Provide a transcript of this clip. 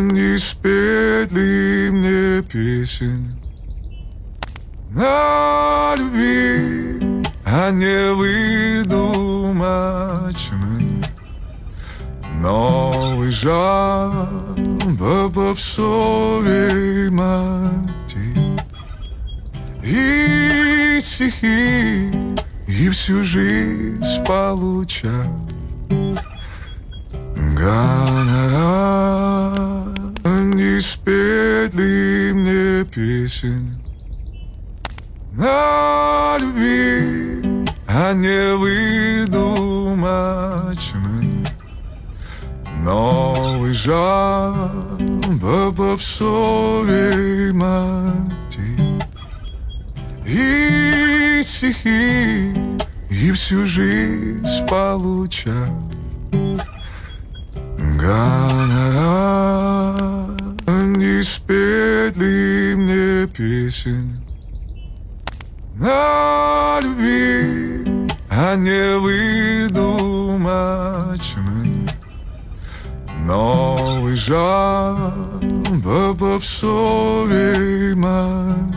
Не спеть ли мне песен на любви, а не выдумать мне новый жанр попсовой мотив и стихи, и всю жизнь получать гонорар. Не спеть ли мне песен на любви, а не выдумать мне новый жанр попсовой мотив и стихи, и всю жизнь получать гонорар. Не спеть ли мне песен на любви, а не выдумать мне новый жанр попсовой мотив